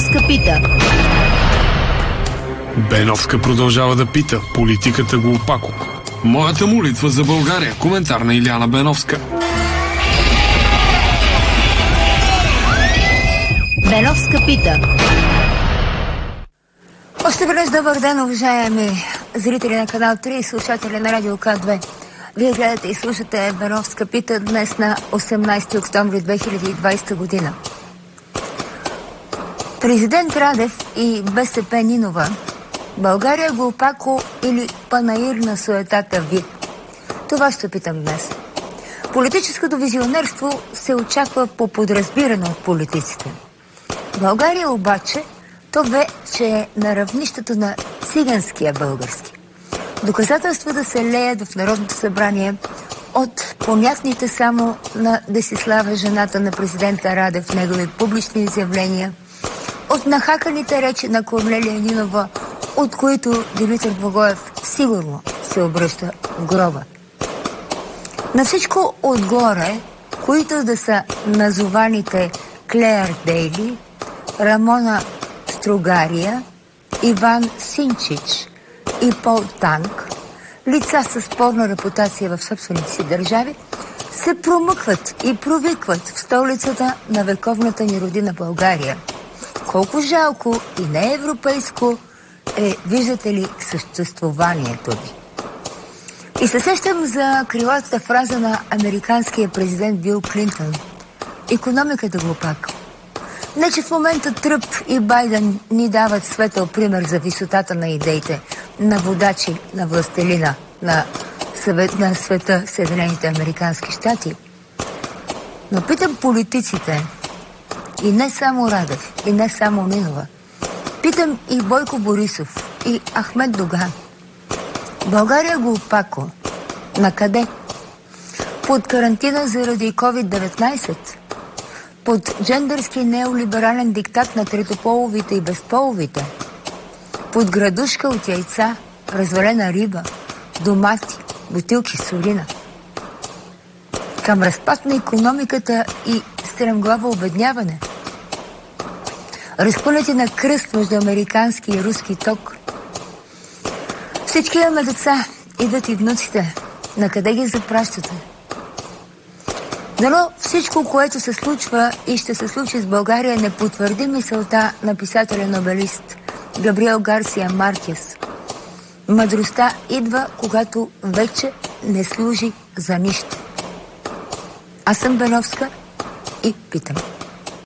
Беновска пита. Беновска продължава да пита. Политиката го опако. Моята молитва за България. Коментар на Иляна Беновска. Беновска пита. Още веднъж добър ден, уважаеми зрители на канал 3 и слушатели на Радио К2. Вие гледате и слушате Беновска пита днес на 18 октомври 2020 година. Президент Радев и БСП Нинова. България глупако или панаир на суетата ви? Това ще питам днес. Политическото визионерство се очаква по подразбиране от политиците. България обаче то вече е на равнището на циганския български. Доказателствата се леят в Народното събрание от понятните само на Десислава, жената на президента Радев, негови публични изявления, от нахаканите речи на Корнелия Нинова, от които Димитър Благоев сигурно се обръща в гроба. На всичко отгоре, които да са назованите Клеър Дейли, Рамона Стругария, Иван Синчич и Пол Танк, лица с спорна репутация в собствените си държави, се промъкват и провикват в столицата на вековната ни родина България. Колко жалко и неевропейско е, виждате ли, съществуванието ви. И се сещам за крилатата фраза на американския президент Бил Клинтон. Икономиката глупак. Не, че в момента Тръмп и Байден ни дават светъл пример за висотата на идеите на водачи на властелина на света Съединените американски щати. Но питам политиците, и не само Радев, и не само Нинова, питам и Бойко Борисов, и Ахмед Доган. България глупако. Накъде? Под карантина заради COVID-19? Под джендърски неолиберален диктат на третополовите и безполовите? Под градушка от яйца, развалена риба, домати, бутилки с урина? Към разпад на икономиката и стремглаво обедняване? Разпънати на кръст между американски и руски ток? Всички имаме деца, идват и внуците. Накъде ги запращате? Дано всичко, което се случва и ще се случи с България, не потвърди мисълта на писателя-нобелист Габриел Гарсия Маркес. Мъдростта идва, когато вече не служи за нищо. Аз съм Беновска и питам.